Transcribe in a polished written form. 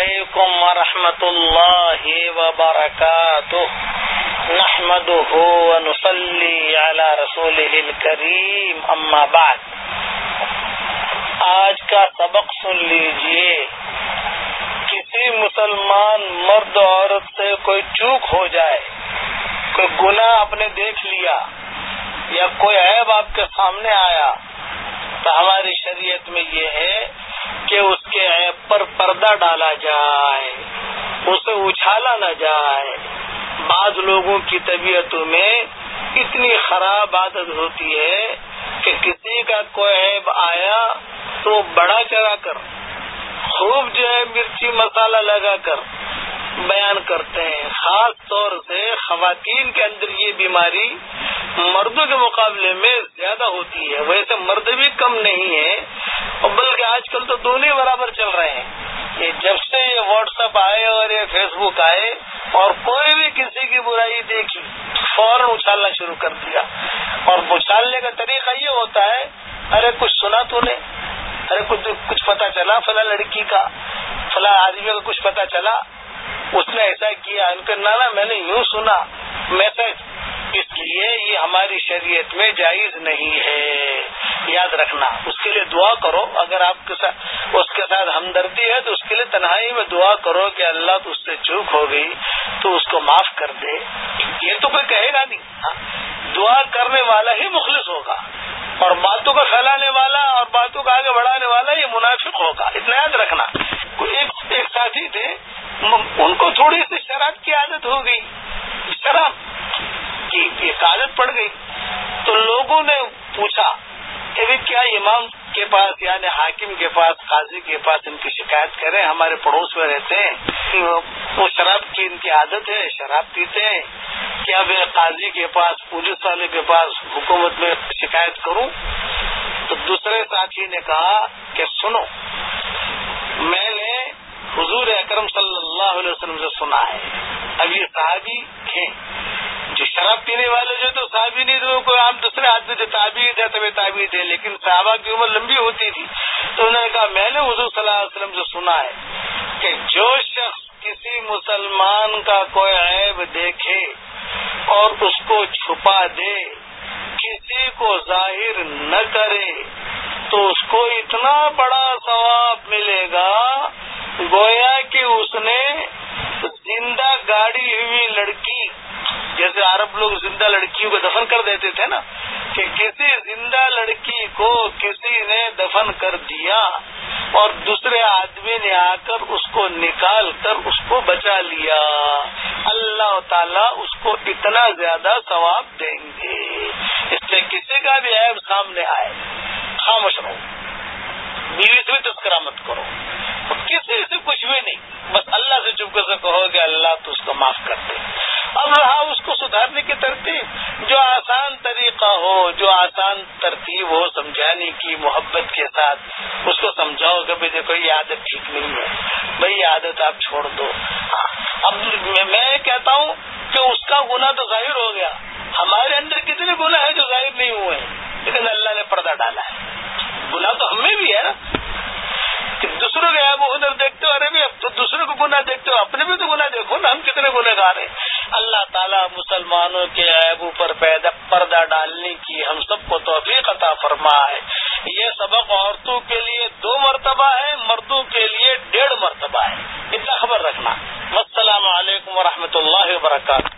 علیکم ورحمۃ اللہ وبرکاتہ نحمده ونصلی علی رسولہ الکریم اما بعد۔ آج کا سبق سن لیجئے۔ کسی مسلمان مرد عورت سے کوئی چوک ہو جائے، کوئی گناہ آپ نے دیکھ لیا یا کوئی عیب آپ کے سامنے آیا تو ہماری شریعت میں یہ ہے کہ اس کے عیب پر پردہ ڈالا جائے، اسے اچھالا نہ جائے۔ بعض لوگوں کی طبیعتوں میں اتنی خراب عادت ہوتی ہے کہ کسی کا کوئی عیب آیا تو بڑا چڑھا کر خوب جو ہے مرچی مسالہ لگا کر بیان کرتے ہیں۔ خاص طور سے خواتین کے اندر یہ بیماری مردوں کے مقابلے میں زیادہ ہوتی ہے۔ ویسے مرد بھی کم نہیں ہے، بلکہ آج کل تو دونوں برابر چل رہے ہیں۔ یہ جب سے یہ واٹس ایپ آئے اور یہ فیس بک آئے اور کوئی بھی کسی کی برائی دیکھی فوراً اچھالنا شروع کر دیا، اور اچھالنے کا طریقہ یہ ہوتا ہے، ارے کچھ سنا تو نے، ارے کچھ پتا چلا فلاں لڑکی کا، فلاں آدمی کا کچھ پتا چلا، اس نے ایسا کیا، ان کا نانا میں نے یوں سنا میسج۔ اس لیے یہ ہماری شریعت میں جائز نہیں ہے، یاد رکھنا۔ اس کے لیے دعا کرو، اگر آپ کے ساتھ اس کے ساتھ ہمدردی ہے تو اس کے لیے تنہائی میں دعا کرو کہ اللہ تو اس سے چوک ہو گئی تو اس کو معاف کر دے۔ یہ تو کوئی کہے گا نہیں، دعا کرنے والا ہی مخلص ہوگا، اور باتوں کو پھیلانے والا اور باتوں کو آگے بڑھانے والا یہ منافق ہوگا، اتنا یاد رکھنا۔ ایک ساتھی تھے، ان کو تھوڑی سی شراب کی عادت ہو گئی، شراب کی ایک عادت پڑ گئی، تو لوگوں نے پوچھا کہ کیا امام کے پاس یعنی حاکم کے پاس، قاضی کے پاس ان کی شکایت کریں؟ ہمارے پڑوس میں رہتے ہیں، وہ شراب کی ان کی عادت ہے، شراب پیتے ہیں، کیا میں قاضی کے پاس، پولیس والے کے پاس، حکومت میں شکایت کروں؟ تو دوسرے ساتھی نے کہا کہ سنو، میں نے حضور اکرم صلی اللہ علیہ وسلم سے سنا ہے، اب یہ صحابی ہیں، جو شراب پینے والے جو تو صحابی نہیں تھے، وہ کوئی عام دوسرے آدمی تھے، تابعی تھے، طبع تابعی تھے، لیکن صحابہ کی عمر لمبی ہوتی تھی، تو انہوں نے کہا میں نے حضور صلی اللہ علیہ وسلم سے سنا ہے کہ جو شخص کسی مسلمان کا کوئی عیب دیکھے اور اس کو چھپا دے، کسی کو ظاہر نہ کرے، تو اس کو اتنا بڑا ثواب ملے گا گویا کہ اس نے زندہ گاڑی ہوئی لڑکی، جیسے عرب لوگ زندہ لڑکیوں کو دفن کر دیتے تھے نا، کہ کسی زندہ لڑکی کو کسی نے دفن کر دیا اور دوسرے آدمی نے آ کر اس کو نکال کر اس کو بچا لیا، اللہ تعالیٰ اس کو اتنا زیادہ ثواب دیں گے۔ اس سے کسی کا بھی عیب سامنے آئے خاموش رہو، بیوی سے بھی تذکرہ مت کرو، کسی سے کچھ بھی نہیں، بس اللہ سے چپ کر کہو کہ اللہ تو اس کو معاف کر دے۔ اب رہا اس کو سدھارنے کی ترتیب، جو آسان طریقہ ہو، جو آسان ترتیب ہو سمجھانے کی، محبت کے ساتھ اس کو سمجھاؤ کہ بھائی دیکھو یہ عادت ٹھیک نہیں ہے، بھائی یہ عادت آپ چھوڑ دو۔ اب میں کہتا ہوں کہ اس کا گناہ تو ظاہر ہو گیا، ہمارے اندر کتنے گناہ ہیں جو ظاہر نہیں ہوئے ہیں، لیکن اللہ نے پردہ ڈالا ہے۔ گناہ تو ہم میں بھی ہے نا، کہ دوسروں کے عیب و ہنر دیکھتے ہو، ارے بھی اب تو دوسروں کو گناہ دیکھتے ہو، اپنے بھی تو گناہ دیکھو نا، ہم کتنے گناہ گار ہیں۔ اللہ تعالیٰ مسلمانوں کے عیبوں پر پردہ ڈالنے کی ہم سب کو توفیق عطا فرمائے۔ یہ سبق عورتوں کے لیے 2 مرتبہ ہے، مردوں کے لیے 1.5 مرتبہ ہے، اتنا خبر رکھنا۔ السلام علیکم ورحمۃ اللہ وبرکاتہ۔